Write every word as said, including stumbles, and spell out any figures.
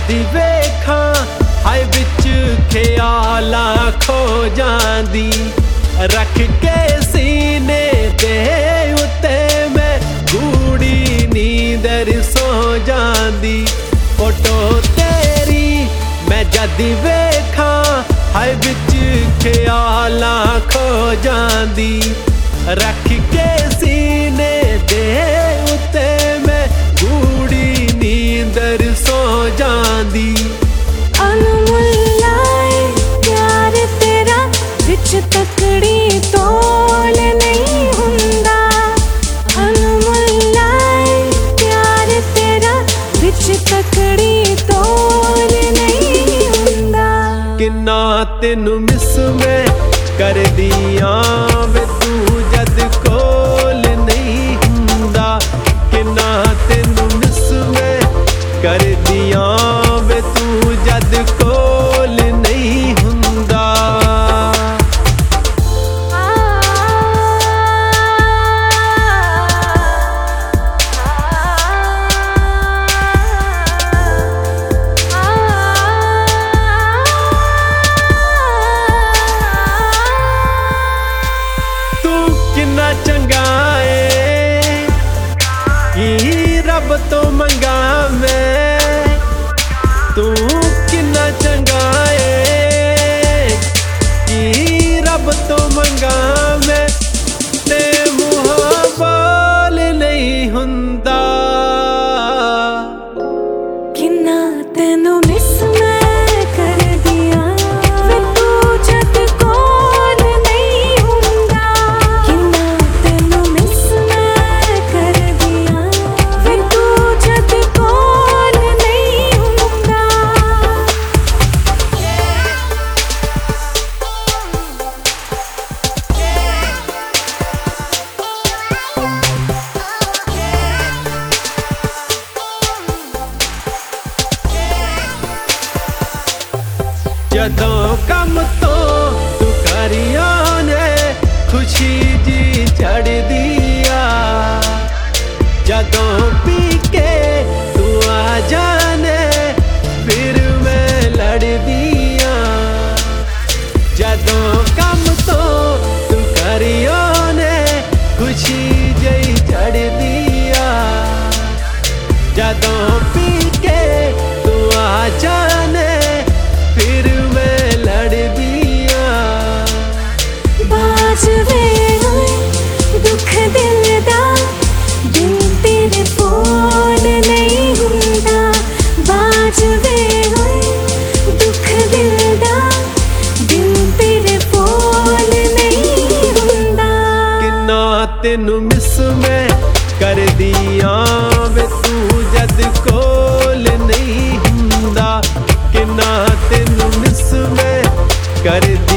जदी वेखां हाय विच ख्यालां खो जांदी रख के सीने दे उत्ते मैं गूड़ी नींदर सो जांदी फोटो तेरी मैं जदी वेखां हाय विच ख्यालां खो जांदी रख के सीने दे उत्ते मैं गूड़ी नींदर सो जांदी अनमुल्लाए प्यार तेरा विच तकड़ी तोल नहीं हुंदा अनमुल्लाए प्यार तेरा विच तकड़ी तोल नहीं हुंदा किन्ना तेनू मिस मैं कर दिया वे तू जद कोल नहीं हुंदा किन्ना तेनू मिस मैं कर दिया वे तू जद कोल नहीं हुंदा किन्ना चंगा है की रब तो मंगा मैं तू किन्ना चंगा है की रब तो मंगा मैं ते मुँह बोल नहीं हुंदा किन्ना तेनू मिस मैं कर दिया वे तू जद कोल नहीं हुंदा किन्ना तेनू मिस मैं कर दिया वे तू जद कोल नहीं हुंदा जदों कम तो तू करिया ने खुशी जी चढ़ दिया जदों पी के तू आ जाने फिर मैं लड़ दिया जदों कम तो तू करिया ने खुशी जी चढ़ दिया जदों पी के तू आ जाने फिर मैं लड़ दिया बाज वे होए दुख दिल दा दिल तेरे कोल नहीं हुंदा बाज वे होए दुख दिल दा दिल तेरे कोल नहीं हुंदा किन्ना तेनू मिस मैं कर दिया वे तू जद कोल नहीं हुंदा किन्ना तेनू मिस मैं कर दिया